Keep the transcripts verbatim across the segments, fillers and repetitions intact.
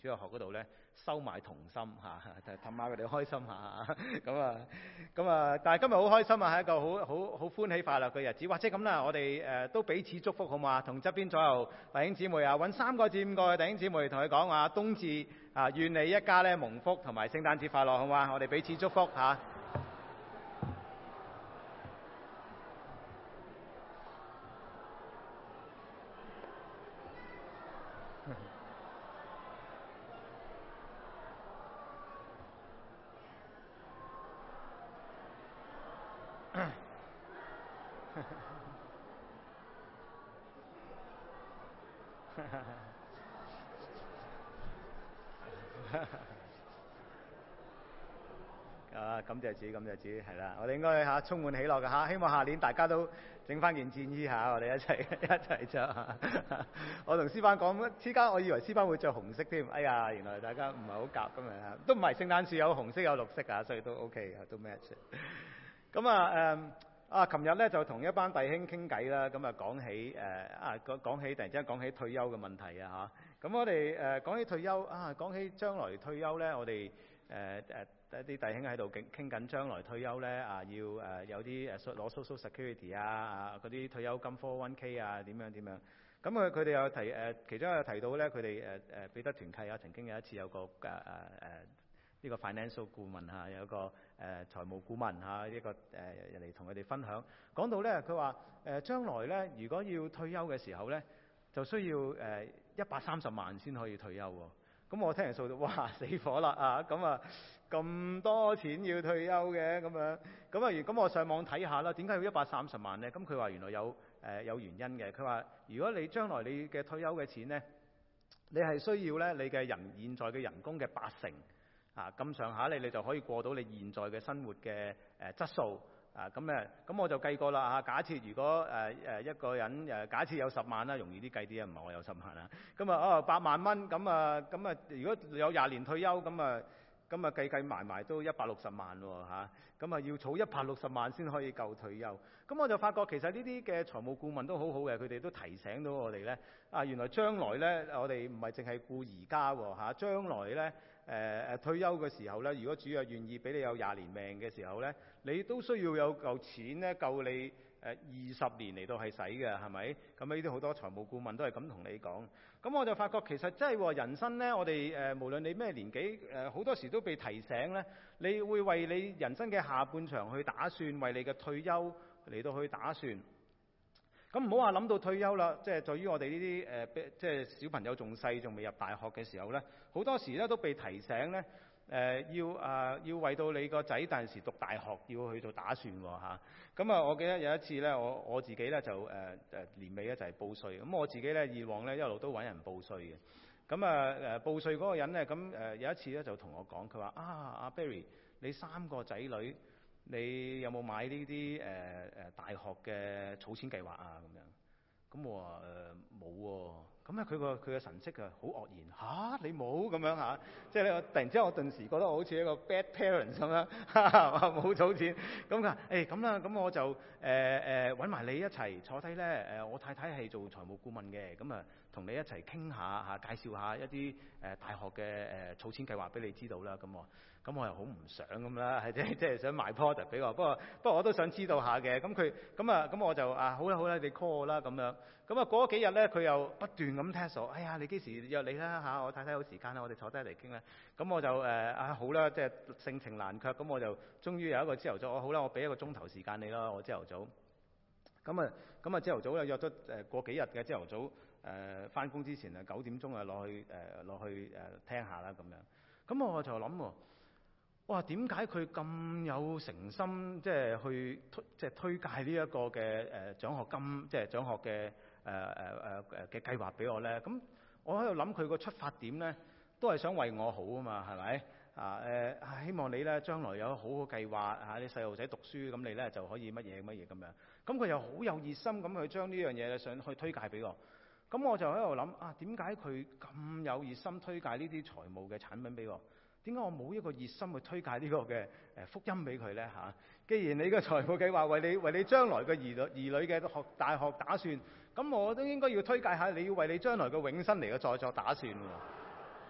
主日學嗰度咧收買童心嚇，就氹下佢哋開心下。咁啊，咁啊，但係今日好開心啊，係一個好好好歡喜快樂嘅日子。或者咁啦，我哋誒都彼此祝福好嘛？同側邊左右弟兄姊妹啊，揾三個至五個嘅弟兄姊妹同佢講話，冬至啊，願你一家咧蒙福，同埋聖誕節快樂好嘛？我哋彼此祝福嚇。啊！感謝主，感謝主，係啦，我哋應該嚇充滿喜樂嘅嚇，希望下年大家都整翻件戰衣嚇，我哋一齊一齊着。我同詩班講，之間我以為詩班會着紅色添，哎呀，原來大家唔係好夾咁樣，都唔係聖誕樹有紅色有綠色㗎，所以都 OK 嘅，都 match。咁啊誒啊，琴日咧就同一班弟兄傾偈啦，咁啊講起誒啊講講起突然之間講起退休嘅問題啊嚇，咁我哋誒講起退休啊，講起將來退休咧，我哋誒誒。一啲弟兄喺度傾傾緊將來退休咧啊，要誒、呃、有啲誒攞 social security 啊啊嗰啲退休金 four one k 啊點樣點樣，咁佢佢哋有提誒、呃、其中有提到咧，佢哋誒誒彼得團契啊曾經有一次有個誒誒誒呢個 financial 顧問嚇，有一個誒、呃、財務顧問嚇，一個誒人嚟同佢哋分享，講到咧佢話誒將來咧如果要退休嘅時候咧，就需要誒一百三十萬先可以退休喎。咁我聽人數到，哇死火啦啊！咁啊咁多錢要退休嘅咁樣，咁啊咁我上網睇下啦，點解要一百三十萬呢？咁佢話原來有誒、呃、有原因嘅。佢話如果你將來你嘅退休嘅錢呢，你係需要咧你嘅人現在嘅人工嘅八成啊咁上下，你你就可以過到你現在嘅生活嘅誒、呃、質素。啊咁誒，咁我就計過啦嚇。假設如果誒誒、呃、一個人誒，假設有十萬啦，容易啲計啲啊，唔係我有十萬啦。咁啊哦八萬蚊，咁啊咁啊，如果有廿年退休，咁啊咁啊計計埋埋都一百六十萬喎嚇。咁啊要儲一百六十萬先可以夠退休。咁我就發覺其實呢啲嘅財務顧問都好好嘅，佢哋都提醒到我哋咧啊，原來將來咧我哋唔係淨係顧而家喎嚇，將來咧。誒誒、呃、退休嘅時候咧，如果主啊願意俾你有廿年命嘅時候咧，你都需要有嚿錢咧夠你誒二十年嚟到係使嘅，係咪？咁呢啲好多財務顧問都係咁同你講。咁我就發覺其實真係喎，人生咧，我哋誒、呃、無論你咩年紀誒，好、呃、多時都被提醒咧，你會為你人生嘅下半場去打算，為你嘅退休嚟到去打算。咁唔好話諗到退休啦，即係對於我哋呢啲誒，即係小朋友仲細，仲未入大學嘅時候咧，好多時咧都被提醒咧，誒、呃、要啊、呃、要為到你個仔第陣時讀大學要去到打算喎嚇。咁啊，我記得有一次咧，我我自己咧就誒誒、呃、年尾咧就係報稅，咁我自己咧以往咧一路都揾人報稅嘅。咁啊誒報稅嗰個人咧，咁誒、呃、有一次咧就同我講，佢話啊阿 Barry，你三個仔女。你有冇買呢啲誒誒大學嘅儲錢計劃啊？咁樣，咁我話誒冇喎。咁咧佢個佢嘅神色啊好愕然嚇，你冇咁樣嚇，即係咧突然之間我頓時覺得我好似一個 bad parent 咁樣，冇儲錢。咁佢話誒咁啦，咁我就誒誒揾埋你一齊坐低咧。誒我太太係做財務顧問嘅，咁啊同你一齊傾下嚇，介紹下一啲誒大學嘅誒儲錢計劃俾你知道啦。咁我。咁我又好唔想咁啦，係即係即係想賣 product 俾我，不過不過我都想知道下嘅。咁佢咁啊咁我就啊好啦好啦，你 call 我啦咁樣。咁啊過咗幾日咧，佢又不斷咁 test 我，哎呀你幾時約你啦嚇？我太太有時間啦，我哋坐低嚟傾啦。咁我就誒啊好啦，即係盛情難卻，咁我就終於有一個朝頭早，我好啦，我俾一個鐘頭時間你啦，我朝頭早。咁啊咁啊朝頭早咧約咗誒過幾日嘅朝頭早誒翻工之前啊九點鐘啊落去誒落去誒聽下啦咁樣。咁我就諗喎。哇！點解佢咁有誠心，即係去推，即係推介呢一個嘅誒獎學金，即係獎學嘅誒誒誒誒嘅計劃俾我咧？咁我喺度諗佢個出發點咧，都係想為我好啊嘛，係咪啊？誒希望你咧將來有好好計劃嚇，你細路仔讀書咁你咧就可以乜嘢乜嘢咁樣。咁佢又好有熱心咁去將呢樣嘢想去推介俾我。咁我就喺度諗啊，點解佢咁有熱心推介呢啲財務嘅產品俾我？點解我冇一個熱心去推介呢個嘅誒福音俾佢呢？嚇、啊？既然你嘅財務計劃為你為你將來嘅兒女兒女嘅學大學打算，咁我都應該要推介下你要為你將來嘅永生嚟嘅再作打算喎。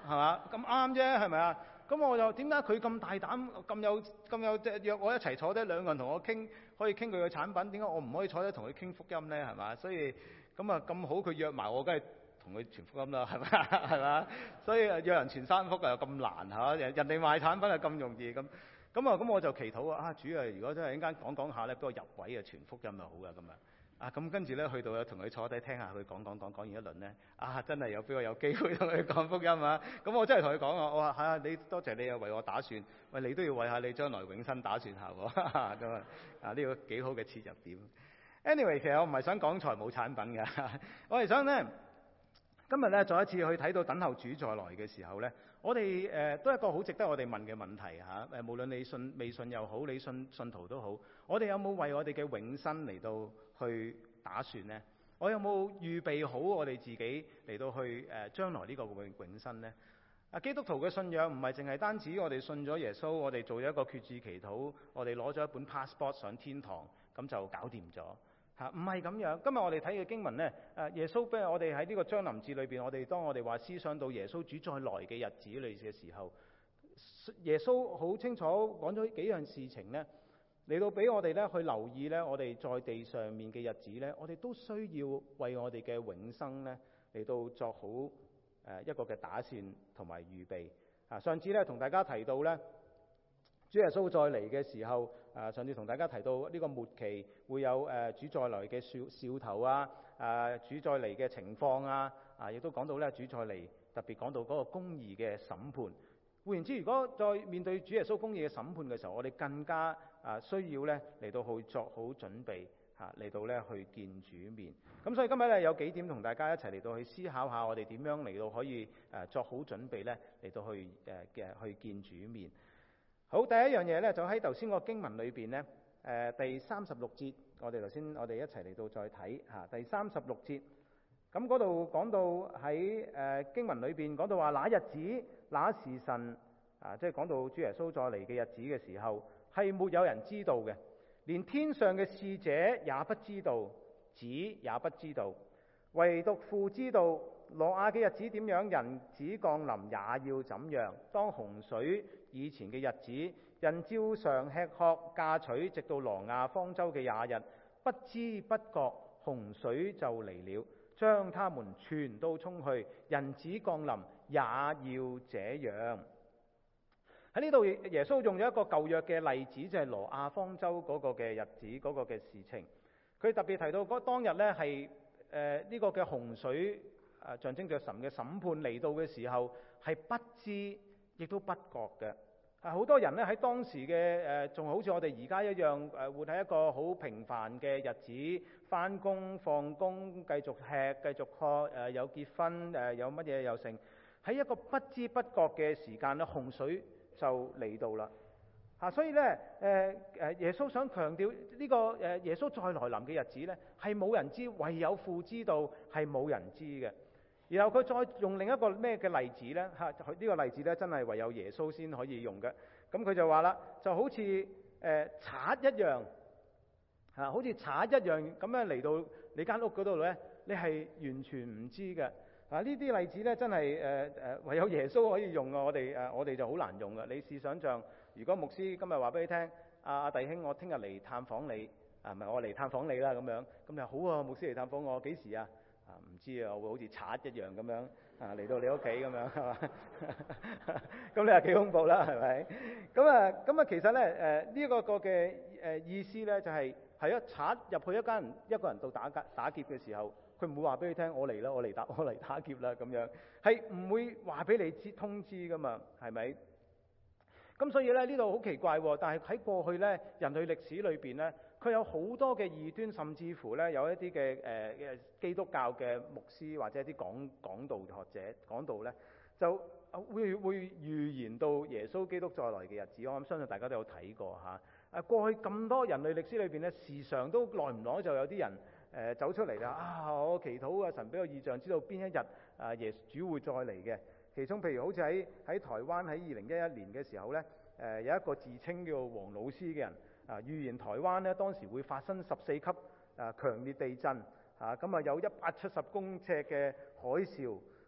係嘛？咁啱啫，係咪啊？咁我就點解佢咁大膽，咁有咁有即係約我一齊坐低，兩個人同我傾，可以傾佢嘅產品，點解我唔可以坐低同佢傾福音咧？係嘛？所以咁啊咁好，佢約埋我，梗係同佢傳福音啦，係嘛？係嘛？所以約人傳三福又咁難嚇，人人哋賣產品係咁容易咁。咁啊咁我就祈禱啊，啊主啊，如果真係一間講講下咧，俾我入位啊，傳福音就好噶咁啊。啊咁跟住咧去到啊同佢坐低聽下佢講講講講完一輪咧，啊真係有俾我有機會同佢講福音啊！咁我真係同佢講啊，我話係啊，你多謝你啊為我打算，喂你都要為下你將來永生打算下喎，咁啊啊呢個幾好嘅切入點。Anyway， 其實我唔係想講財務產品㗎，我係想咧今日咧再一次去睇到等候主再來嘅時候咧，我哋誒、呃、都係一個好值得我哋問嘅問題嚇。誒、啊、無論你信未信又好，你信信徒都好，我哋有冇為我哋嘅永生嚟到去打算呢？我有冇預備好我哋自己嚟到去誒、呃、將來呢個永永生呢？啊，基督徒嘅信仰唔係淨係單止我哋信咗耶穌，我哋做咗一個決志祈禱，我哋攞咗一本 passport 上天堂，咁就搞掂咗嚇，唔係咁樣。今日我哋睇嘅經文呢，誒耶穌，比如我哋喺呢個將臨節裏邊，我哋當我哋話思想到耶穌主再來嘅日子裏嘅時候，耶穌好清楚講咗幾樣事情呢，嚟到俾我哋咧去留意咧，我哋在地上面嘅日子咧，我哋都需要為我哋嘅永生咧嚟到作好誒一個嘅打算同埋預備。啊，上次咧同大家提到咧，主耶穌再嚟嘅時候，啊上次同大家提到呢個末期會有誒主再來嘅兆兆頭啊，誒主再嚟嘅情況啊，啊亦都講到咧主再嚟特別講到嗰個公義嘅審判。換言之，如果再面對主耶穌公義嘅審判嘅時候，我哋更加啊需要咧嚟到去作好準備嚇，嚟到咧去見主面。咁所以今日咧有幾點同大家一齊嚟到去思考下，我哋點樣嚟到可以誒作好準備咧嚟到去誒嘅去見主面。好，第一樣嘢咧就喺頭先個經文裏邊咧，誒第三十六節，我哋頭先我哋一齊嚟到再睇嚇第三十六節。咁嗰度講到喺誒經文裏邊講到話，那日子那時辰啊，即係講到主耶穌再嚟嘅日子嘅時候，係沒有人知道嘅，連天上嘅使者也不知道，子也不知道，唯獨父知道。挪亞嘅日子點樣，人子降臨也要怎樣。當洪水以前嘅日子，人照常吃喝嫁娶，直到挪亞方舟嘅廿日，不知不覺洪水就嚟了，將他們全都沖去。人子降臨也要這樣。喺呢度耶穌用咗一個舊約嘅例子，就係挪亞方舟嗰個嘅日子嗰個嘅事情。佢特別提到嗰當日呢係誒呢個嘅洪水。誒象徵着神嘅審判嚟到嘅時候，係不知亦都不覺嘅。係好多人咧喺當時嘅誒，仲、呃、好似我哋而家一樣誒、呃，活喺一個好平凡嘅日子，返工放工，繼續吃，繼續喝，誒、呃、有結婚，誒、呃、有乜嘢又成。喺一個不知不覺嘅時間咧，洪水就嚟到啦。嚇、啊，所以咧誒誒，耶穌想強調呢、這個誒、呃、耶穌再來臨嘅日子咧，係冇人知，唯有父知道，係冇人知嘅。然後佢再用另一個咩嘅例子呢？嚇、啊，呢、這個例子咧真係唯有耶穌先可以用嘅。咁佢就話啦，就好似誒賊一樣，嚇、啊，好似賊一樣咁樣嚟到你間屋嗰度咧，你係完全唔知嘅。啊，呢啲例子咧真係誒誒唯有耶穌可以用啊！我哋誒、啊、我哋就好難用嘅。你試想像，如果牧師今日話俾你聽，阿、啊、阿弟兄，我聽日嚟探訪你，啊唔係我嚟探訪你啦咁樣，咁就好啊！牧師嚟探訪我，幾時啊？啊唔知啊，我會好似賊一樣咁樣啊嚟到你屋企咁樣係嘛？咁你話幾恐怖啦係咪？咁啊咁啊其實咧誒呢一個個嘅誒意思咧就係係一賊入去一間人一個人到打劫打劫嘅時候，佢唔會話俾你聽我嚟啦，我嚟打我嚟打劫啦咁樣，係唔會話俾你知通知噶嘛係咪？咁所以咧呢度好奇怪喎，但係喺過去咧人類歷史裏邊咧。佢有好多嘅異端，甚至乎咧有一啲嘅誒嘅基督教嘅牧師或者一啲講講道學者講道咧，就會會預言到耶穌基督再來嘅日子。我諗相信大家都有睇過嚇。誒過去咁多人類歷史裏邊咧，時常都耐唔耐就有啲人誒、呃、走出嚟啦。啊，我祈禱啊，神俾個異象，知道邊一日啊耶主會再嚟嘅。其中譬如好似喺喺台灣喺二零一一年嘅時候咧，誒、呃、有一個自稱叫黃老師嘅人。啊！預言台灣咧，當時會發生十四級啊強烈地震，嚇咁啊有一百七十公尺嘅海嘯，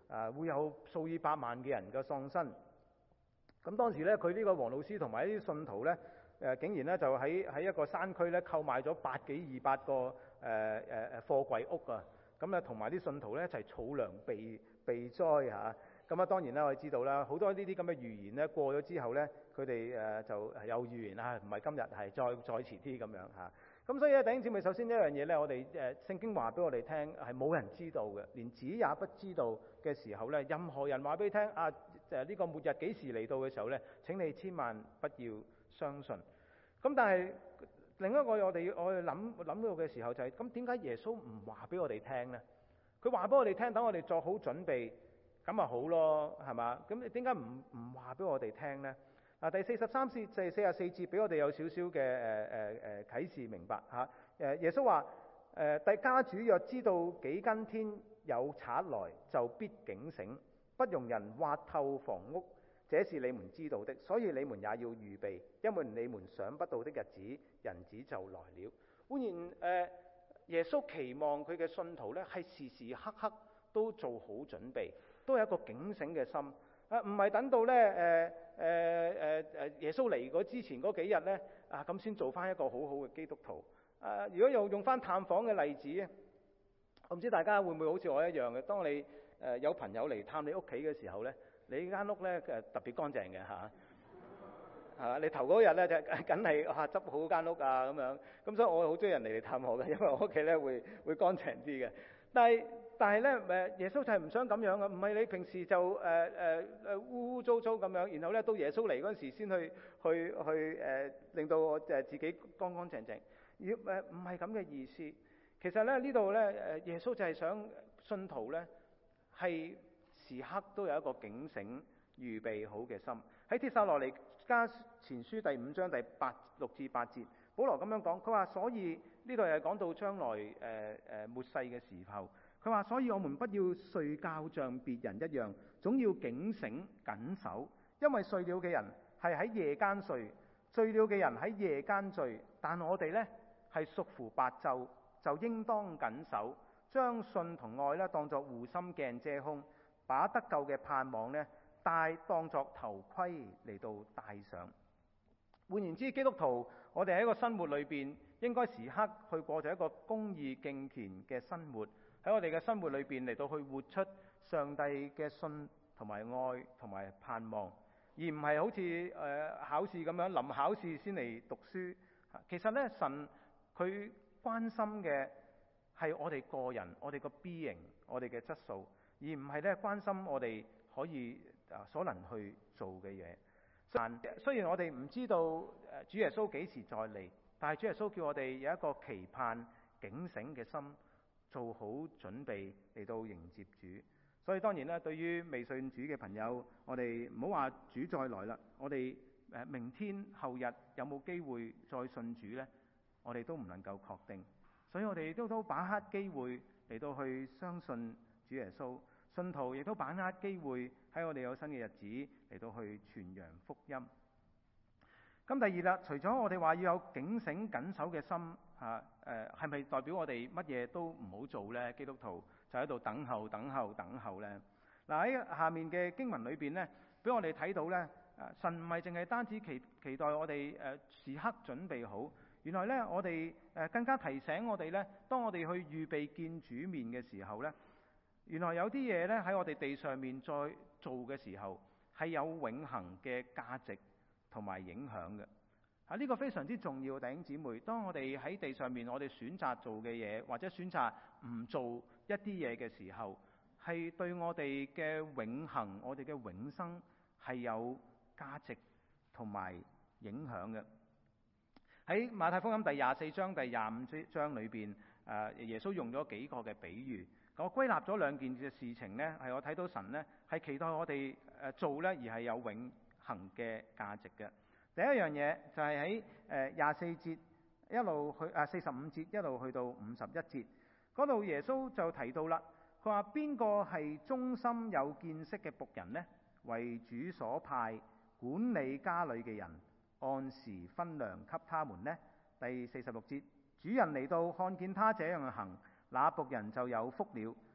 啊會有數以百萬嘅人嘅喪生。咁當時咧，佢呢個黃老師同埋啲信徒咧，誒、呃、竟然咧就喺喺一個山區咧購買咗百幾二百個誒誒誒貨櫃屋啊！咁咧同埋啲信徒咧一齊儲糧避避災嚇。咁啊當然啦，我哋知道啦，好多呢啲咁嘅預言咧過咗之後咧，佢哋誒就有預言啊，唔係今日係再再遲啲咁樣嚇。咁所以咧，弟兄姊妹，首先一樣嘢咧，我哋誒聖經話俾我哋聽係冇人知道嘅，連子也不知道嘅時候咧，任何人話俾你聽啊誒呢個末日幾時嚟到嘅時候咧，請你千萬不要相信。咁但係另一個我哋我哋諗諗到嘅時候就係、是，咁點解耶穌唔話俾我哋聽咧？佢話俾我哋聽，等我哋作好準備，咁咪好咯，係嘛？咁你點解唔唔話俾我哋聽咧？嗱，第四十三節就係四十四節，俾我哋有少少嘅誒誒誒啟示明白嚇。誒耶穌話誒，第家主若知道幾更天有賊來，就必警醒，不容人挖透房屋，這是你們知道的，所以你們也要預備，因為你們想不到的日子，人子就來了。換言誒，耶穌期望佢嘅信徒咧係時時刻刻都做好準備，都有一個警醒嘅心。啊，唔係等到咧誒誒誒誒耶穌嚟嗰之前嗰幾日咧啊，咁先做翻一個好好嘅基督徒。啊，如果用用翻探訪嘅例子，我唔知大家會唔會好似我一樣嘅，當你誒、呃、有朋友嚟探你屋企嘅時候咧，你間屋咧誒特別乾淨嘅嚇。啊！你頭嗰日咧就梗係啊執好間屋啊咁樣，咁所以我好中意人嚟嚟探我嘅，因為我屋企咧會會乾淨啲嘅。但係但係咧誒耶穌就係唔想咁樣嘅，唔係你平時就誒誒誒污污糟糟咁樣，然後咧到耶穌嚟嗰陣時先去去去誒、呃、令到我誒自己乾乾淨淨。要誒唔係咁嘅意思。其實咧呢度咧誒耶穌就係想信徒咧係時刻都有一個警醒預備好嘅心。喺帖撒羅尼迦前書第五章第八六至八節，保羅咁樣講，佢話所以呢度係講到將來誒誒、呃、末世嘅時候，佢話所以我們不要睡覺像別人一樣，總要警醒謹守，因為睡了嘅人係喺夜間睡，醉了嘅人喺夜間醉，但我哋呢係屬乎白晝，就應當謹守，將信同愛呢當作護心鏡遮胸，把得救嘅盼望呢戴當作頭盔嚟到戴上。換言之，基督徒我哋喺一個生活裏邊，應該時刻去過着一個公義敬虔嘅生活，喺我哋嘅生活裏邊嚟到去活出上帝嘅信同埋愛同埋盼望，而唔係好似誒、呃、考試咁樣臨考試先嚟讀書。其實呢，神佢關心嘅係我哋個人，我哋個 being，我哋嘅質素，而唔係咧關心我哋可以啊所能去做嘅嘢。但雖然我哋唔知道誒主耶穌幾時再嚟，但係主耶穌叫我哋有一個期盼警醒嘅心，做好準備嚟到迎接主。所以當然啦，對於未信主嘅朋友，我哋唔好話主再來啦，我哋誒明天後日有冇機會再信主呢？我哋都唔能夠確定。所以我哋都都把握機會嚟到去相信主耶穌。信徒亦都把握機會喺我哋有新嘅日子嚟到去傳揚福音。咁第二啦，除咗我哋話要有警醒緊守嘅心嚇，誒係咪代表我哋乜嘢都唔好做呢？基督徒就喺度等候、等候、等候呢。嗱喺下面嘅經文裏邊呢，俾我哋睇到呢，誒神唔係淨係單止期期待我哋誒時刻準備好，原來呢，我哋誒更加提醒我哋呢，當我哋去預備見主面嘅時候呢，原來有啲嘢咧喺我哋地上面再做嘅時候係有永恆嘅價值同埋影響嘅。啊，呢個非常之重要，弟兄姊妹。當我哋喺地上面，我哋選擇做嘅嘢，或者選擇唔做一啲嘢嘅時候，係對我哋嘅永恆、我哋嘅永生係有價值同埋影響嘅。喺馬太福音第廿四章、第廿五章裏邊，誒耶穌用咗幾個嘅比喻。我歸納咗兩件嘅事情呢，係我睇到神呢係期待我哋誒做呢，而係有永恆嘅價值嘅。第一樣嘢就係喺誒廿四節一路去啊四十五節一路去到五十一節嗰度，耶穌就提到啦，佢話邊個係忠心有見識嘅僕人呢？為主所派管理家裏嘅人，按時分糧給他們呢？第四十六節，主人嚟到看見他這樣行，那僕人就有福了。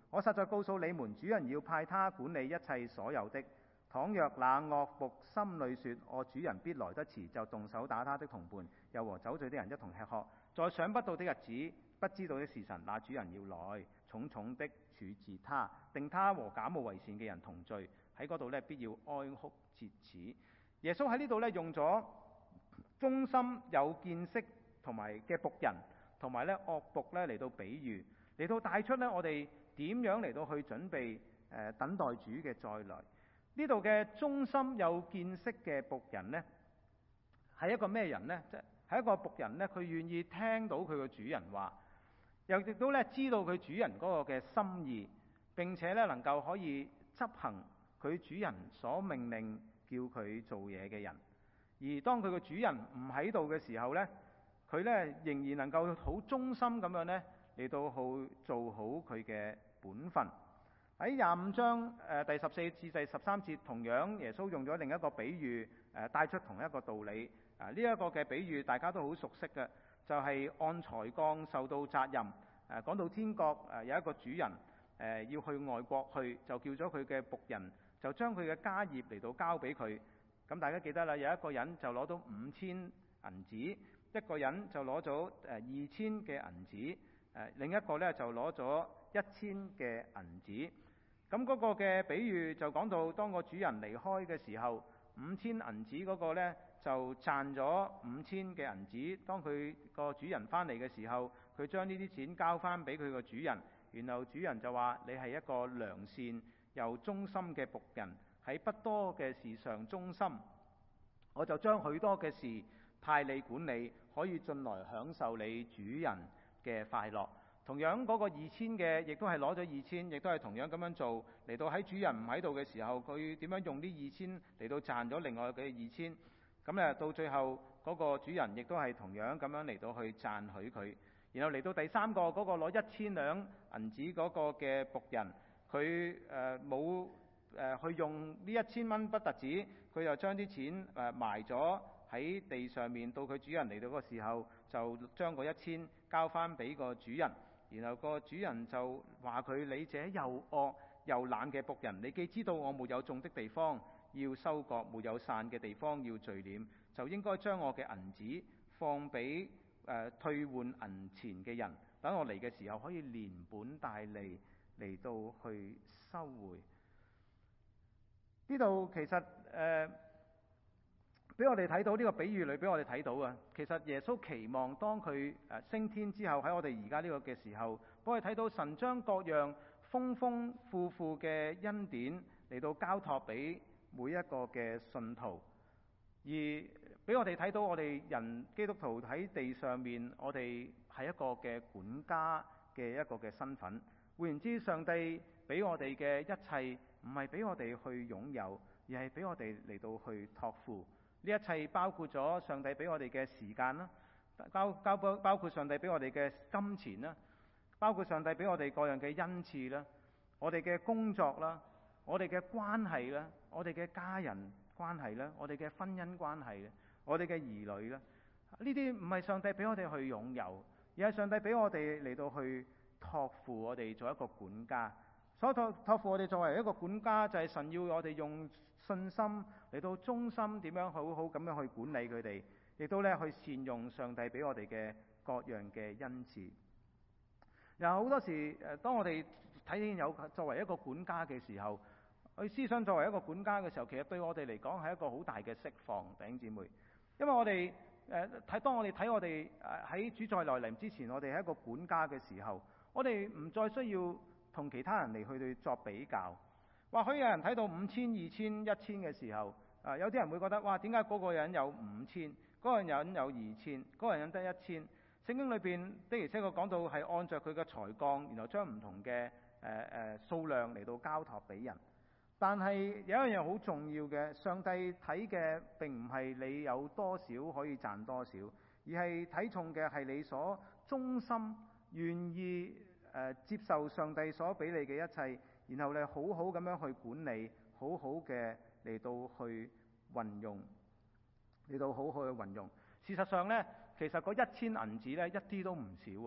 我實在告訴你們，主人要派他管理一切所有的。倘若那惡僕心裏說，我主人必來得遲，就動手打他的同伴，又和酒醉的人一同吃喝，在想不到的日子，不知道的時辰，那主人要來，重重的處置他，定他和假冒為善嘅人同罪。喺嗰度呢，必要哀哭切齒。耶穌喺呢度呢，用咗忠心有見識同埋嘅僕人，同埋咧惡僕咧嚟到比喻，嚟到帶出咧我哋點樣嚟到去準備誒、呃、等待主嘅再來。呢度嘅忠心有見識嘅僕人呢，係一個咩人呢？即係一個僕人呢，佢願意聽到佢嘅主人話，又亦都咧知道佢主人嗰個嘅心意，並且咧能夠可以執行佢主人所命令叫佢做嘢嘅人。而當佢個主人唔喺度嘅時候呢，佢咧仍然能夠好忠心咁樣咧嚟到去做好佢嘅本分。喺廿五章誒、呃、第十四至第十三節，同樣耶穌用咗另一個比喻誒、呃、帶出同一個道理。啊，呢、這、一個嘅比喻大家都好熟悉嘅，就係、是、按才幹受到責任。誒、呃、講到天國誒、呃、有一個主人誒、呃、要去外國去，就叫咗佢嘅僕人就將佢嘅家業嚟到交俾佢。咁大家記得啦，有一個人就攞到五千銀子，一個人就攞咗誒二千嘅銀子，誒、呃、另一個咧就攞咗一千嘅銀子。咁嗰個嘅比喻就講到，當個主人離開嘅時候，五千銀子嗰個呢就賺咗五千嘅銀子。當佢個主人翻嚟嘅時候，佢將呢啲錢交翻俾佢個主人，然後主人就話：你係一個良善又忠心嘅僕人，喺不多嘅事上忠心，我就將許多嘅事派你管理，可以進來享受你主人嘅快樂。同樣嗰個二千嘅，亦都係攞咗二千，亦都係同樣咁樣做，嚟到喺主人唔喺度嘅時候，佢點樣用呢二千嚟到賺咗另外嘅二千？咁咧到最後嗰個主人亦都係同樣咁樣嚟到去讚許佢。然後嚟到第三個嗰個攞一千兩銀子嗰個嘅僕人，佢誒冇誒去用呢一千蚊不特止，佢又將啲錢誒埋咗喺地上面，到佢主人嚟到嗰時候，就將嗰一千交翻俾個主人。然後個主人就話佢：你這又惡又懶嘅僕人，你既知道我沒有種的地方要收割，沒有散嘅地方要聚斂，就應該將我嘅銀子放俾誒、呃、退換銀錢嘅人，等我嚟嘅時候可以連本帶利嚟到去收回。呢度其實誒俾我哋睇到呢個比喻裏，俾我哋睇到啊，其實耶穌期望當佢誒升天之後，喺我哋而家呢個嘅時候，俾我哋睇到神將各樣豐豐富富嘅恩典嚟到交託俾每一個嘅信徒，而俾我哋睇到我哋人基督徒喺地上面，我哋係一個嘅管家嘅一個嘅身份。換言之，上帝俾我哋嘅一切唔係俾我哋去擁有，而係俾我哋嚟到去託付。呢一切包括咗上帝俾我哋嘅時間啦，包包包括上帝俾我哋嘅金錢啦，包括上帝俾我哋各樣嘅恩賜啦，我哋嘅工作啦，我哋嘅關係啦，我哋嘅家人關係啦，我哋嘅婚姻關係啦，我哋嘅兒女啦，呢啲唔係上帝俾我哋去擁有，而係上帝俾我哋嚟到去託付我哋做一個管家。所託託付我哋作為一個管家，就係神要我哋用信心嚟到忠心，點樣好好咁樣去管理佢哋，亦都咧去善用上帝俾我哋嘅各樣嘅恩賜。然後好多時誒，當我哋睇見有作為一個管家嘅時候，去思想作為一個管家嘅時候，其實對我哋嚟講係一個好大嘅釋放，弟兄姊妹。因為我哋誒睇，當我哋睇我哋誒喺主再來臨之前，我哋係一個管家嘅時候，我哋唔再需要同其他人嚟去去作比較。或許有人睇到五千、二千、一千嘅時候，啊有啲人會覺得哇，點解嗰個人有五千，嗰個人有二千，嗰個人得一千？聖經裏邊的而且確講到係按照佢嘅才幹，然後將唔同嘅誒誒數量嚟到交託俾人。但係有一樣嘢好重要嘅，上帝睇嘅並唔係你有多少可以賺多少，而係睇重嘅係你所忠心願意誒、呃、接受上帝所俾你嘅一切，然後你好好咁樣去管理，好好嘅嚟到去運用，嚟到好好去運用。事實上呢，其實嗰一千銀子呢，一啲都唔少喎。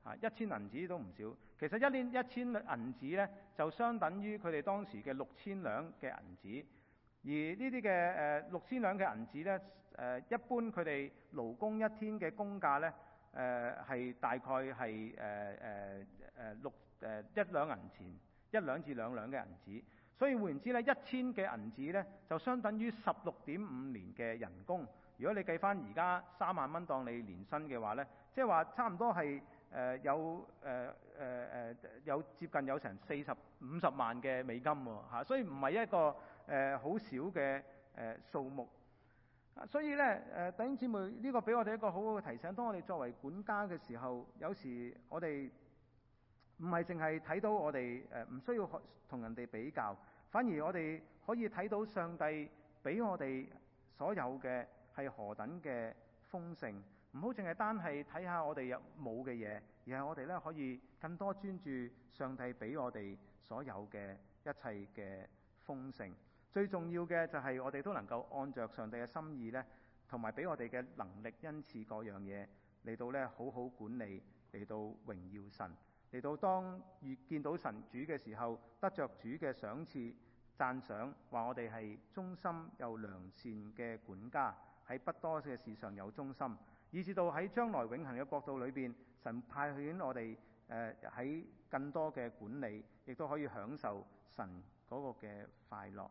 嚇，一千銀子都唔少。其實一年一千銀子呢，就相等於佢哋當時嘅六千兩嘅銀子。而呢啲嘅誒六千兩嘅銀子呢，誒一般佢哋勞工一天嘅工價呢，誒係大概係誒誒誒六誒一兩銀錢，一兩至兩兩嘅銀子。所以換言之呢，一千嘅銀子呢，就相等於十六點五年嘅人工。如果你計翻而家三萬蚊當你年薪嘅話呢，即係話差唔多係誒有誒誒誒有接近有成四十五十萬嘅美金喎嚇，所以唔係一個誒好少嘅誒數目。所以呢，誒弟兄姊妹，呢個俾我哋一個好好嘅提醒，當我哋作為管家嘅時候，有時我哋唔係淨係睇到我哋誒唔需要同人哋比較，反而我哋可以睇到上帝俾我哋所有嘅係何等嘅豐盛。唔好淨係單係睇下我哋有冇嘅嘢，而係我哋咧可以更多專注上帝俾我哋所有嘅一切嘅豐盛。最重要嘅就係我哋都能夠按着上帝嘅心意咧，同埋俾我哋嘅能力恩賜各樣嘢嚟到咧好好管理，嚟到榮耀神，嚟到當遇見到神主嘅時候，得着主嘅賞賜讚賞，話我哋係忠心又良善嘅管家，喺不多嘅事上有忠心。以至到喺將來永恆嘅國度裏邊，神派遣我哋誒喺更多嘅管理，亦都可以享受神嗰個嘅快樂。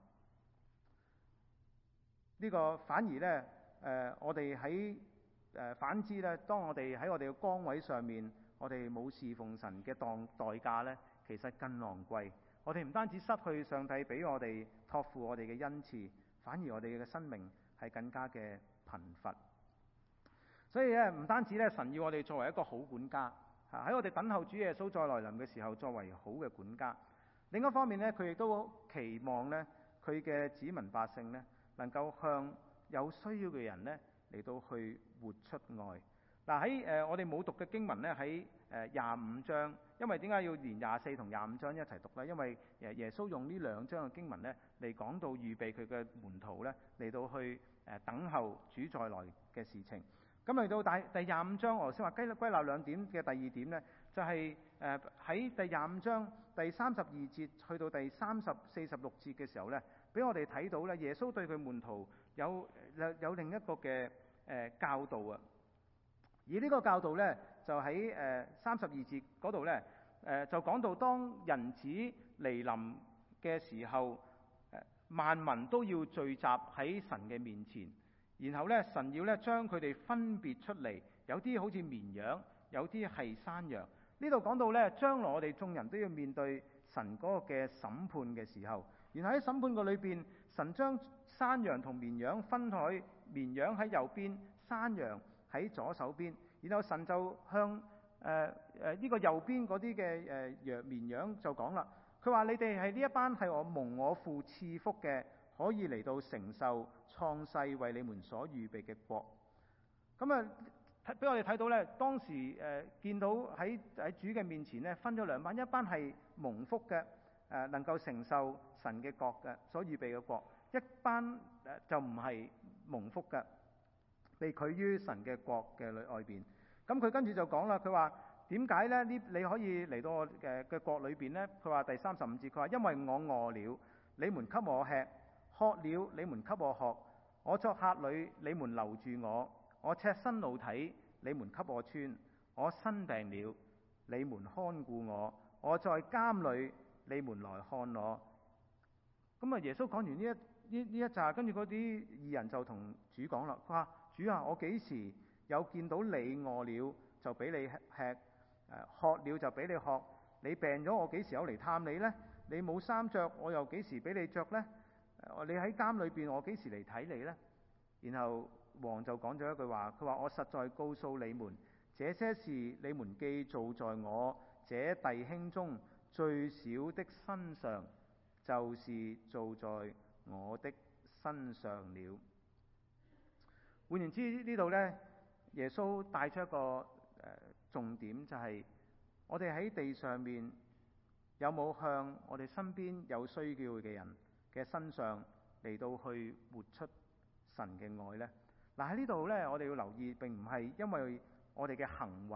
呢、這個反而呢，誒、呃，我哋喺誒反之呢，當我哋喺我哋嘅崗位上面，我哋冇侍奉神嘅當代價呢，其實更昂貴。我哋唔單止失去上帝俾我哋託付我哋嘅恩賜，反而我哋嘅生命係更加嘅貧乏。所以咧，唔單止咧，神要我哋作為一個好管家，嚇喺我哋等候主耶穌再來臨嘅時候，作為好嘅管家。另一方面咧，佢亦都期望咧，佢嘅子民百姓咧，能夠向有需要嘅人咧嚟到去活出愛。嗱喺誒我哋冇讀嘅經文咧，喺誒廿五章，因為點解要連廿四同廿五章一齊讀咧？因為誒耶穌用呢兩章嘅經文咧嚟講到預備佢嘅門徒咧嚟到去誒等候主再來嘅事情。咁嚟到第第廿五章，我先話歸歸納兩點嘅第二點呢，就係誒喺第廿五章第三十二節去到第三十四十六節嘅時候呢，俾我哋睇到呢，耶穌對佢門徒有有有另一個嘅誒、呃、教導啊。而呢個教導呢，就喺誒三十二節嗰度呢，誒、呃、就講到當人子嚟臨嘅時候，誒、呃、萬民都要聚集喺神嘅面前。然後咧，神要咧將佢哋分別出嚟，有啲好似綿羊，有啲係山羊。呢度講到咧，將來我哋眾人都要面對神嗰個嘅審判嘅時候，然後喺審判個裏邊，神將山羊同綿羊分開，綿羊喺右邊，山羊喺左手邊。然後神就向誒誒呢個右邊嗰啲嘅誒羊綿羊就講啦，佢話你哋係呢一班係我蒙我父賜福嘅，可以嚟到承受創世為你們所預備嘅國。咁啊，俾我哋睇到呢，當時誒、呃、見到喺喺主嘅面前呢，分咗兩班，一班係蒙福嘅，誒、呃、能夠承受神嘅國嘅所預備嘅國，一班誒、呃、就唔係蒙福嘅，被拒於神嘅國嘅裏外邊。咁佢跟住就講啦，佢話點解呢？呢你可以嚟到我嘅嘅國裏邊呢？佢話第三十五節，佢話因為我餓了，你們給我吃。渴了，你們給我喝；我作客旅，你們留住我；我赤身露體，你們給我穿；我生病了，你們看顧我；我在監裏，你們來看我。咁啊，耶穌講完呢一呢呢一紮，跟住嗰啲義人就同主講啦，佢話：主啊，我幾時有見到你餓了就俾你吃，誒渴了就俾你喝？你病咗，我幾時有嚟探你呢？你冇衫着，我又幾時俾你着呢？你喺監裏邊，我幾時嚟睇你呢？然後王就講咗一句話，佢話：我實在告訴你們，這些事你們既做在我這弟兄中最小的身上，就是做在我的身上了。換言之，呢度呢，耶穌帶出一個誒、呃、重點，就係、是、我哋喺地上面有冇向我哋身邊有需要嘅人嘅身上嚟到去活出神嘅愛呢？嗱，喺呢度呢，我哋要留意，並唔係因為我哋嘅行為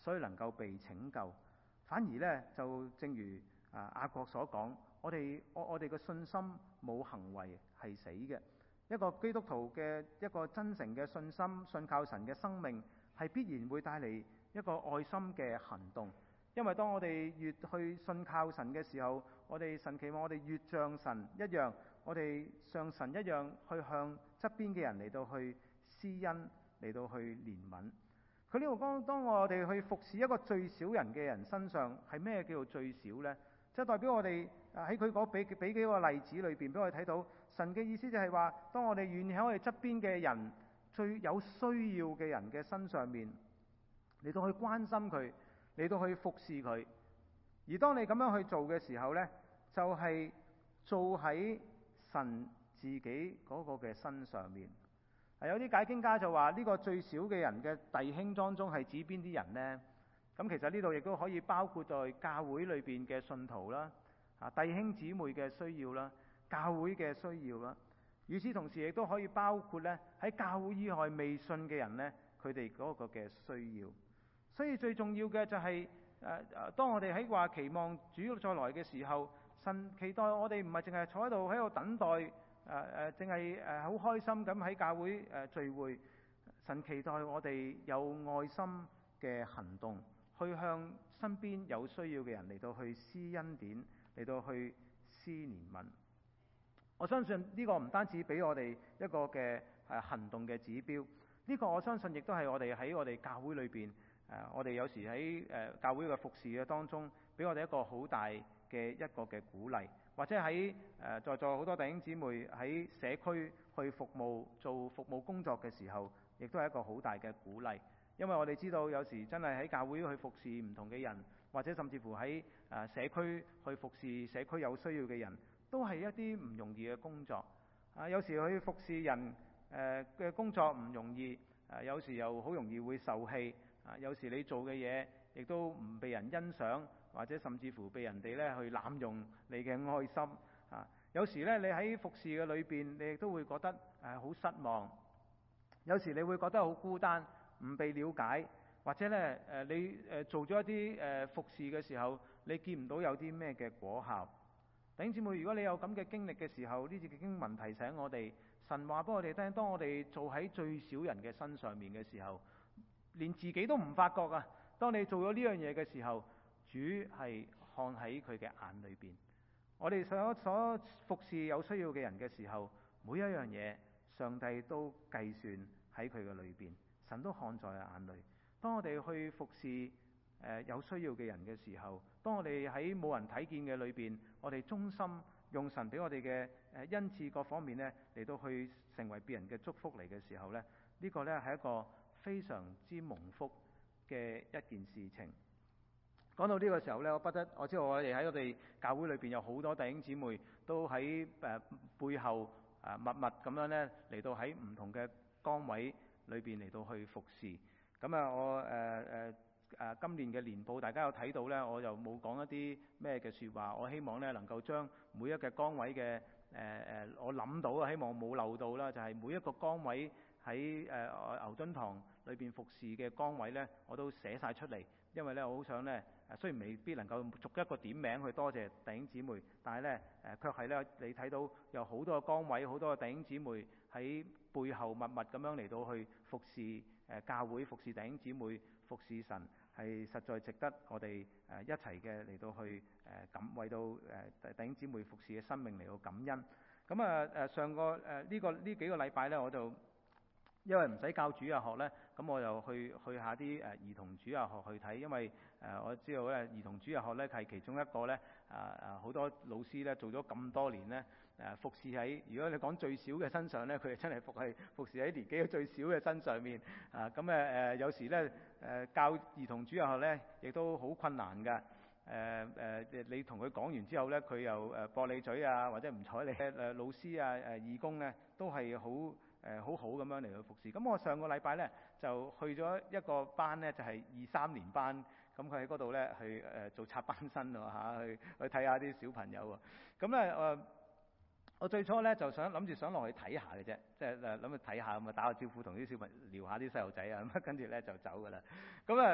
所以能夠被拯救。反而呢，就正如啊雅各所講，我哋我我哋嘅信心冇行為係死嘅。一個基督徒嘅一個真誠嘅信心，信靠神嘅生命，係必然會帶嚟一個愛心嘅行動。因為當我哋越去信靠神嘅時候，我哋神期望我哋越像神一樣，我哋像神一樣去向側邊嘅人嚟到去施恩，嚟到去憐憫。佢呢度講，當我哋去服侍一個最少人嘅人身上，係咩叫做最少呢？即係代表我哋喺佢嗰俾俾幾個例子裏邊，俾我哋睇到神嘅意思就係話，當我哋願意喺我哋側邊嘅人最有需要嘅人嘅身上面嚟到去關心佢，嚟到去服侍佢。而當你咁樣去做嘅時候呢，就係、是、做喺神自己嗰個嘅身上面。有啲解經家就話呢、這個最少嘅人嘅弟兄當中係指邊啲人呢？咁其實呢度亦都可以包括在教會裏邊嘅信徒啦，啊弟兄姊妹嘅需要啦，教會嘅需要啦。與此同時亦都可以包括咧喺教會以外未信嘅人呢，佢哋嗰個嘅需要。所以最重要嘅就係誒誒，當我哋喺話期望主再來嘅時候，神期待我哋唔係淨係坐喺度喺度等待，誒誒淨係誒好開心咁喺教會誒聚會。神期待我哋有愛心嘅行動，去向身邊有需要嘅人嚟到去施恩典，嚟到去施憐憫。我相信呢個唔單止俾我哋一個嘅誒行動嘅指標，呢個我相信亦都係我哋喺我哋教會裏邊誒，我哋有時喺誒教會嘅服侍嘅當中，俾我哋一個好大嘅一個嘅鼓勵，或者喺誒在座好多弟兄姊妹喺社區去服務做服務工作嘅時候，亦都係一個好大嘅鼓勵。因為我哋知道有時真係喺教會去服侍唔同嘅人，或者甚至乎喺誒社區去服侍社區有需要嘅人，都係一啲唔容易嘅工作。啊，有時去服侍人誒嘅工作唔容易，誒有時又好容易會受氣。啊，有時你做嘅嘢亦都唔被人欣賞，或者甚至乎被人哋咧去濫用你嘅愛心。啊，有時咧你喺服侍嘅裏邊，你亦都會覺得誒好失望。有時你會覺得好孤單，唔被了解，或者咧誒你誒做咗一啲誒服侍嘅時候，你見唔到有啲咩嘅果效。弟兄姊妹，如果你有咁嘅經歷嘅時候，呢節嘅經文提醒我哋，神話俾我哋聽，當我哋做喺最少人嘅身上面嘅時候，連自己都唔發覺啊！當你做咗呢樣嘢嘅時候，主係看喺佢嘅眼裏邊。我哋所所服侍有需要嘅人嘅時候，每一樣嘢上帝都計算喺佢嘅裏邊，神都看在眼裏。當我哋去服侍誒、呃、有需要嘅人嘅時候，當我哋喺冇人睇見嘅裏邊，我哋忠心用神俾我哋嘅誒恩賜各方面咧嚟到去成為別人嘅祝福嚟嘅時候咧，呢、這個咧係一個非常之蒙福嘅一件事情。講到呢個時候呢，我不得我知道我哋喺我哋教會裏邊有好多弟兄姊妹都喺誒、呃、背後啊默默咁樣呢嚟到喺唔同嘅崗位裏邊嚟到去服侍。咁啊，我誒誒誒今年嘅年報大家有睇到呢，我又冇講一啲咩嘅説話。我希望呢能夠將每一個崗位嘅誒誒我諗到啊，希望冇漏到啦，就係、是、每一個崗位。喺誒、呃、牛津堂裏邊服侍嘅崗位呢，我都寫晒出嚟，因為呢，我好想呢，誒雖然未必能夠逐一個點名去多謝弟兄姊妹，但係呢，誒卻係呢，你睇到有好多個崗位，好多個弟兄姊妹喺背後默默咁樣嚟到去服侍誒、呃、教會，服侍弟兄姊妹，服侍神，係實在值得我哋誒一齊嘅嚟到去誒感、呃、為到誒、呃、弟兄姊妹服侍嘅生命嚟到感恩。咁啊誒上個誒呢、呃這個呢幾個禮拜呢，我就因為唔使教主日學呢，咁我又去去下啲誒兒童主日學去睇，因為誒、呃、我知道咧兒童主日學呢係其中一個呢，啊啊好多老師呢做咗咁多年呢，誒、啊、服侍喺，如果你講最少嘅身上呢，佢哋真係服係服侍喺年紀最少嘅身上面啊。咁誒誒有時呢，誒、呃、教兒童主日學呢亦都好困難㗎。誒、呃、誒、呃、你同佢講完之後呢，佢又誒駁你嘴啊，或者唔睬你。誒、呃、老師啊誒、呃、義工呢都係好。誒、呃、好好咁樣嚟去服侍。咁我上個禮拜呢，就去咗一個班呢，就係、是、二三年班。咁佢喺嗰度呢，去誒、呃、做插班生喎嚇，去去睇下啲小朋友喎。咁咧誒，我最初呢，就想諗住想落去睇下嘅啫，即係諗住睇下咁啊，打個招呼同啲小朋友聊下啲細路仔啊，咁跟住呢就走㗎啦。咁啊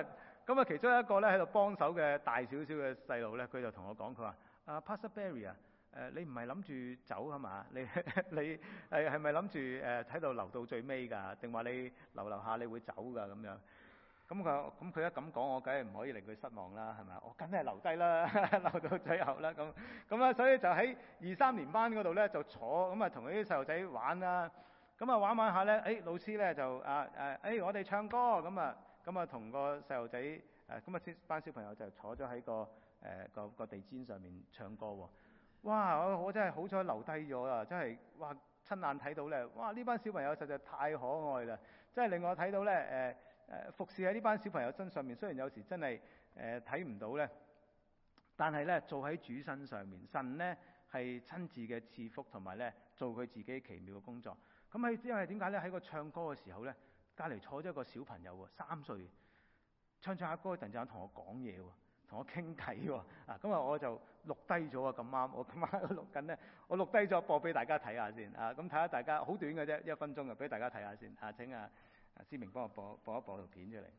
咁啊，其中一個咧喺度幫手嘅大少少嘅細路咧，佢就同我講，佢話：啊 Pastor Barry 啊，誒你唔係諗住走係嘛？你你誒係咪諗住誒喺度留到最尾㗎？定話你留留下你會走㗎咁樣？咁佢咁佢一咁講，我梗係唔可以令佢失望啦，係咪？我梗係留低啦，留到最後啦，咁咁啦，所以就喺二三年班嗰度咧就坐，咁啊同啲細路仔玩啦，咁啊玩玩下咧，誒、哎、老師咧就啊誒，誒、哎、我哋唱歌，咁啊咁啊同個細路仔誒，咁啊班小朋友就坐咗喺個誒、呃、個個地氈上面唱歌喎，哇！我我真係好彩留低咗啊，真係哇親眼睇到咧，哇呢班小朋友實在太可愛啦，真係令我睇到咧誒。呃誒服侍喺呢班小朋友身上面，雖然有時真係誒睇唔到咧，但係咧做喺主身上面，神咧係親自嘅賜福同埋咧做佢自己奇妙嘅工作。咁喺因為點解咧？喺個唱歌嘅時候咧，隔離坐咗一個小朋友喎，三歲，唱唱下歌，突然之間同我講嘢喎，同我傾偈喎。啊，咁啊我就錄低咗啊，咁啱我今晚錄緊咧，我錄低咗播俾大家睇下先啊。咁睇下大家好短嘅啫，一分鐘啊，俾大家睇下先啊。請啊！啊，思明幫我播播一播條片出嚟。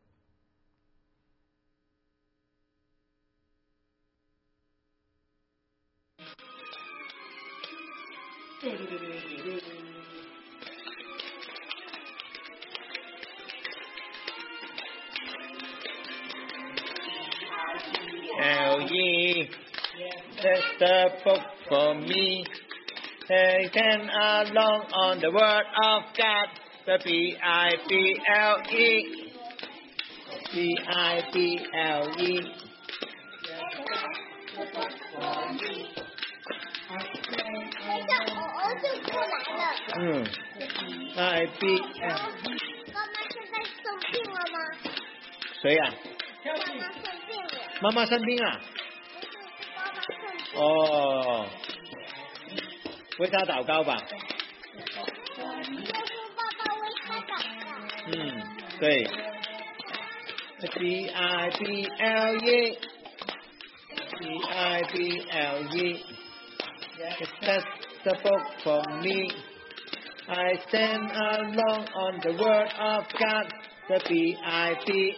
L E That's the book for me. Taken along on the word of God. The B I B L E B I B L E 等一下，我儿子过来了。 嗯 I B L 妈妈现在生病了吗？ 谁呀、 妈妈生病了。 妈妈生病啊？ 不是，是妈妈生病。 哦，为他祷告吧。 要说爸爸为他祷告。 嗯，对。B I B L E B I B L E That's the book for me. I stand alone on the word of God. The B I B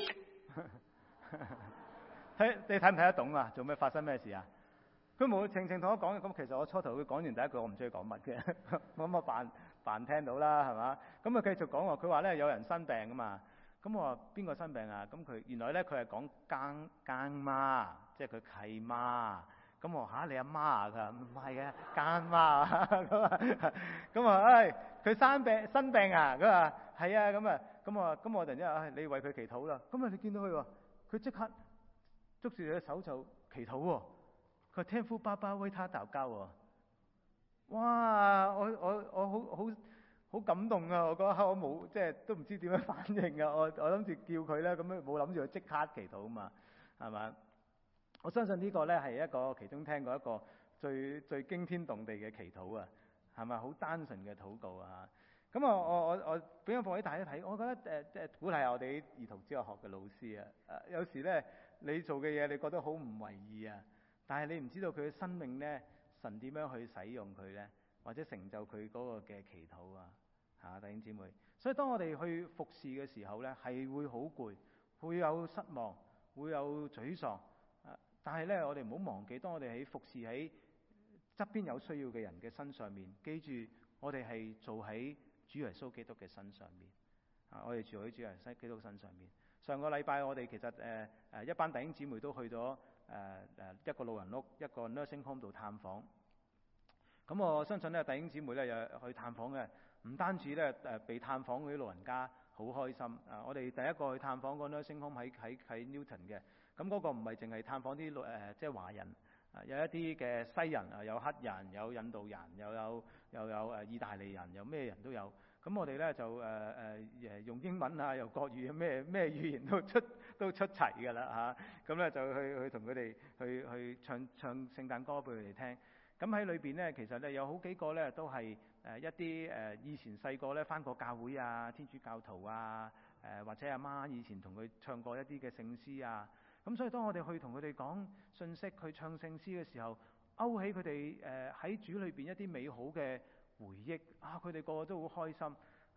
睇你睇唔睇得懂啊？做咩發生咩事啊？佢冇情情同我講，咁其實我初頭佢講完第一句，我唔知佢講乜嘅，咁啊扮扮聽到啦，係嘛？咁啊繼續講喎，佢話咧有人生病噶嘛，咁我話邊個生病啊？咁佢原來咧佢係講更更媽，即係佢契媽。咁我話嚇你阿媽啊？佢話唔係啊，更媽啊。咁啊咁啊，唉，佢生病生病啊？佢話係啊，咁啊，咁我咁我突然之間唉，你為佢祈禱啦。咁啊，你見到佢喎，佢即刻捉住你嘅手就祈禱喎。佢話天父爸爸為他禱告喎。哇！我我我好好好感動啊！我嗰刻我冇即係都唔知點樣反應啊！我我諗住叫佢咧，咁樣冇諗住佢即刻祈禱啊嘛，係嘛？我相信呢個咧係一個其中聽過一個最最驚天動地嘅祈禱啊，係咪好單純嘅禱告啊？咁啊，我我我俾我放俾大家睇，我覺得誒即係鼓勵下我哋啲兒童之學學嘅老師啊。誒有時咧你做嘅嘢你覺得好唔為意啊，但係你唔知道佢嘅生命咧，神點樣去使用佢咧，或者成就佢嗰個嘅祈禱啊，嚇弟兄姊妹。所以當我哋去服侍嘅時候咧，係會好攰，會有失望，會有沮喪。但係咧，我哋唔好忘記，當我哋喺服侍喺側邊有需要嘅人嘅身上面，記住我哋係做喺主耶穌基督嘅身上面。啊，我哋做喺主耶穌基督身上面。上個禮拜我哋其實誒誒、呃、一班弟兄姊妹都去咗誒誒一個老人屋、一個 nursing home 度探訪。咁我相信咧，弟兄姊妹咧又去探訪嘅，唔單止咧誒被探訪嗰啲老人家好開心。啊，我哋第一個去探訪個 nursing home 喺喺喺 Newton 嘅。咁嗰個唔係淨係探訪啲誒即係華人，啊有一啲嘅西人啊，有黑人，有印度人，又有又有誒意大利人，有咩人都有。咁我哋咧就誒誒誒用英文啊，又國語咩咩語言都出都出齊㗎啦嚇。咁咧就去去同佢哋去去唱唱聖誕歌俾佢哋聽。咁喺裏邊咧，其實咧有好幾個咧都係誒一啲誒以前細個咧返過教會啊，天主教徒啊，誒或者阿媽以前同佢唱過一啲嘅聖詩啊。咁所以當我哋去同佢哋講信息，去唱聖詩嘅時候，勾起佢哋誒喺主裏邊一啲美好嘅回憶啊！佢哋個個都好開心。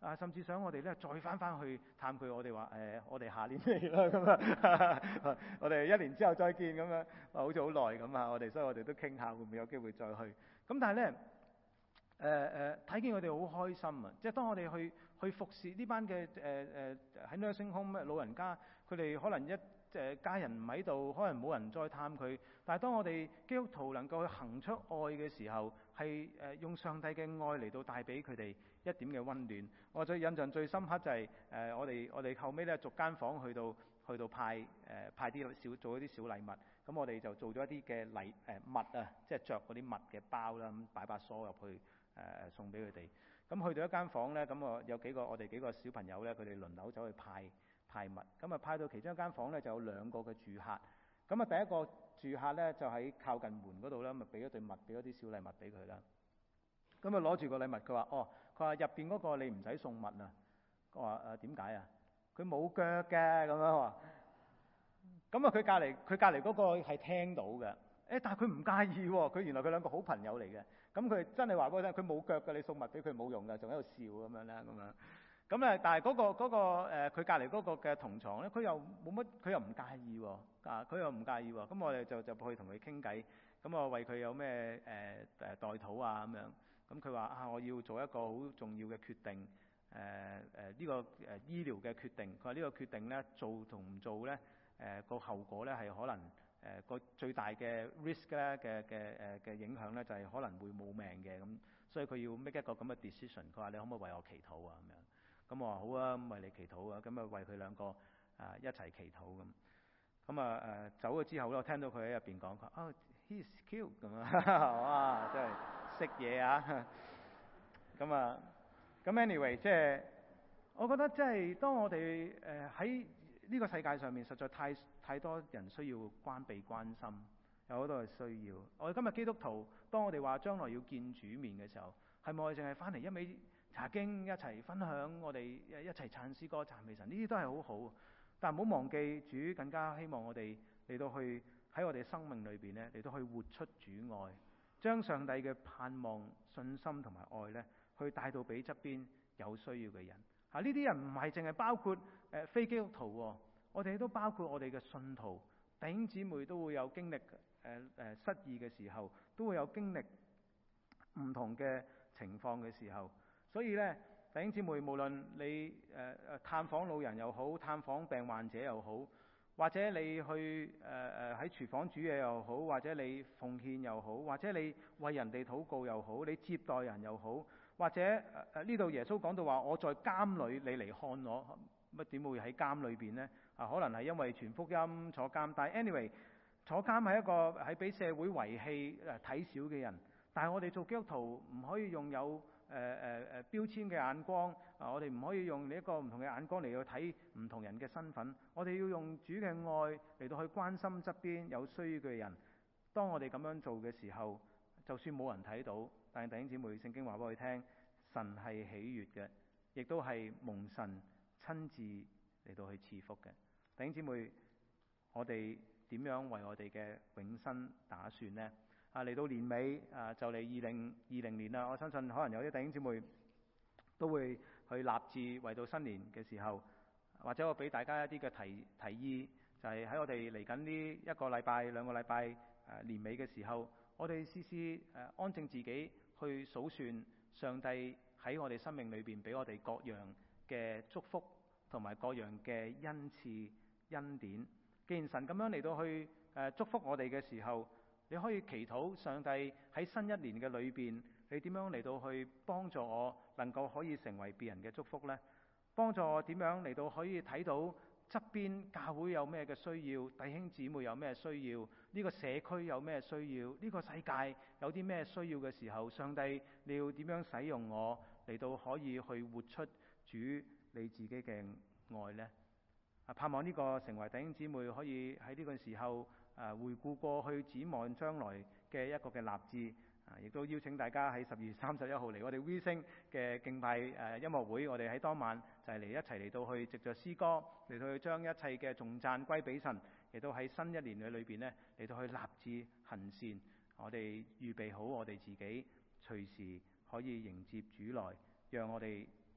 啊，甚至想我哋咧再翻翻去探佢。我哋話誒，我哋下年嚟啦咁啊，我哋一年之後再見咁樣，啊好似好耐咁啊，我哋所以我哋都傾下會唔會有機會再去。咁但係咧誒誒睇見佢哋好開心啊！即係當我哋去去服侍呢班嘅誒誒喺 nursing home 老人家，佢哋可能一誒家人唔喺度，可能冇人再探佢。但係當我哋基督徒能夠去行出愛嘅時候，係誒用上帝嘅愛嚟到帶俾佢哋一點嘅溫暖。我最印象最深刻就係、是、誒、呃、我哋我哋後尾咧逐間房去到去到派誒、呃、派啲小做一啲小禮物。咁我哋就做咗一啲嘅禮誒襪啊，即係着嗰啲襪嘅包啦，咁擺把梳入去誒、呃、送俾佢哋。咁去到一間房咧，咁我有幾個我哋幾個小朋友咧，佢哋輪流走去派派物。咁啊派到其中一間房咧，就有兩個嘅住客。咁啊第一個住客咧就喺靠近門嗰度啦，咪俾咗對襪，俾咗啲小禮物俾佢啦。咁啊攞住個禮物，佢話：哦，佢話入邊嗰個你唔使送襪啊。我話誒點解啊？佢冇腳嘅咁樣話。咁啊佢隔離佢隔離嗰個係聽到嘅。誒但係佢唔介意喎，佢原來佢兩個好朋友嚟嘅。咁佢真係話俾我聽，佢冇腳嘅，你送襪俾佢冇用嘅，仲喺度笑咁樣啦咁樣。咁咧，但係嗰、嗰個嗰、嗰個誒佢隔離嗰個嘅同床咧，佢又冇乜，佢又唔介意喎，啊佢又唔介意喎。咁我哋就就去同佢傾偈，咁我為佢有咩誒誒代禱啊咁樣。咁佢話啊，我要做一個好重要嘅決定，誒誒呢個誒醫療嘅決定。佢話呢個決定咧做同唔做咧，誒、呃、個後果咧係可能。誒個、呃、最大嘅 risk 咧嘅嘅誒嘅影響咧就係、是、可能會冇命嘅咁，所以佢要 make 一個咁嘅 decision。佢話你可唔可以為我祈禱啊咁樣？咁我話好啊，咁為你祈禱啊，咁啊為佢兩個啊一齊祈禱咁。咁啊誒走咗之後咧，我聽到佢喺入邊講佢哦 he's cute 咁啊，哇真係識嘢啊！咁啊咁 anyway 即係我覺得即係當我哋誒喺呢個世界上面實在太太多人需要關被關心，有好多嘅需要。我哋今日基督徒，當我哋話將來要見主面嘅時候，係咪我哋淨係翻嚟一味查經，一齊分享我哋一齊唱詩歌讚美神？呢啲都係好好，但唔好忘記主更加希望我哋嚟到去喺我哋生命裏邊咧嚟到去活出主愛，將上帝嘅盼望、信心同埋愛咧去帶到俾側邊有需要嘅人。啊！呢啲人唔係淨係包括誒、呃、非基督徒、哦，我哋都包括我哋嘅信徒弟兄姊妹都會有經歷誒誒、呃呃、失意嘅時候，都會有經歷唔同嘅情況嘅時候。所以咧，弟兄姊妹，無論你誒誒、呃、探訪老人又好，探訪病患者又好，或者你去誒誒喺廚房煮嘢又好，或者你奉獻又好，或者你為人哋禱告又好，你接待人又好。或者誒呢度耶穌講到話，我在監裏，你嚟看我，乜點會喺監裏邊呢？啊，可能係因為傳福音坐監，但係 anyway 坐監係一個係俾社會遺棄誒睇小嘅人。但係我哋做基督徒唔可以用有誒誒誒標籤嘅眼光啊！我哋唔可以用呢一個唔同嘅眼光嚟到睇唔同人嘅身份。我哋要用主嘅愛嚟到去關心側邊有需要嘅人。當我哋咁樣做嘅時候，就算冇人睇到，但係弟兄姊妹，聖經話俾我哋聽，神係喜悅嘅，亦都係蒙神親自嚟到去賜福嘅。弟兄姊妹，我哋點樣為我哋嘅永生打算呢？啊，嚟到年尾啊，就嚟二零二零年啦。我相信可能有啲弟兄姊妹都會去立志，為到新年嘅時候，或者我俾大家一啲嘅提提議，就係、是、喺我哋嚟緊呢一個禮拜、兩個禮拜誒年尾嘅時候。我哋試試誒安靜自己去數算上帝喺我哋生命裏邊俾我哋各樣嘅祝福同埋各樣嘅恩賜恩典。既然神咁樣嚟到去誒祝福我哋嘅時候，你可以祈禱上帝喺新一年嘅裏邊，你點樣嚟到去幫助我能夠可以成為別人嘅祝福呢？幫助我點樣嚟到可以睇到側邊教會有咩嘅需要，弟兄姊妹有咩需要，呢個社區有咩需要，呢個世界有啲咩需要嘅時候，上帝你要點樣使用我嚟到可以去活出主你自己嘅愛呢？啊，盼望呢個成為弟兄姊妹可以喺呢個時候啊回顧過去，展望將來嘅一個嘅立志。啊！亦都邀請大家喺十二月三十一號嚟我哋 V 星嘅敬拜誒音樂會，我哋喺當晚就係嚟一齊嚟到去藉着詩歌嚟到去將一切嘅頌讚歸俾神，亦都喺新一年嘅裏邊呢嚟到去立志行善，我哋預備好我哋自己隨時可以迎接主來，讓我哋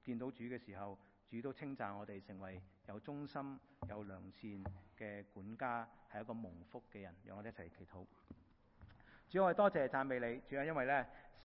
見到主嘅時候，主都稱讚我哋成為有忠心、有良善嘅管家，係一個蒙福嘅人。讓我哋一齊祈禱。主，我哋多謝讚美你，主啊，因為咧